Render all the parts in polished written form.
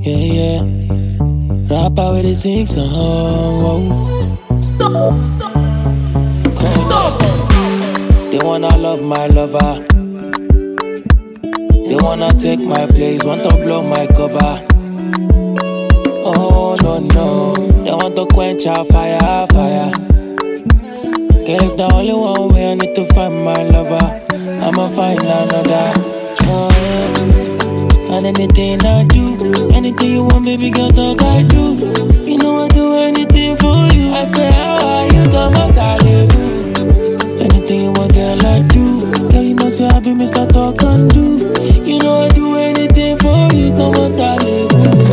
Yeah. Rapper with the sing song. Whoa. Stop. They wanna love my lover. They wanna take my place, want to blow my cover. Oh no, they want to quench our fire. Girl, if the only one way I need to find my lover, I'ma find another. Oh, yeah. And anything I do, anything you want, baby girl, talk I do. You know I do anything for you. I say, how are you, come on, darling. Anything you want, girl, I do. Girl, you know, say I be Mr. Talk and do. You know I do anything for you, come on, darling.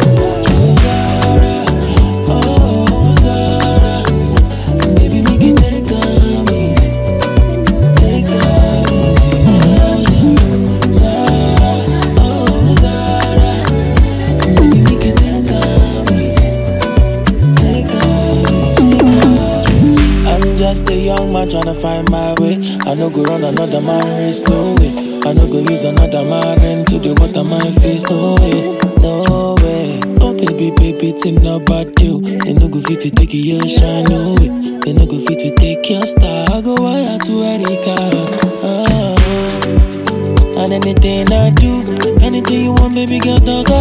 Just a young man tryna find my way. I no go run another man race, no way. I no go use another man into the water my face, no way, no way. Oh baby, team no bad deal. They no go fit to take your shine, no way. They no go fit to take your star. I go wire to Erika. And anything I do, anything you want, baby girl, talk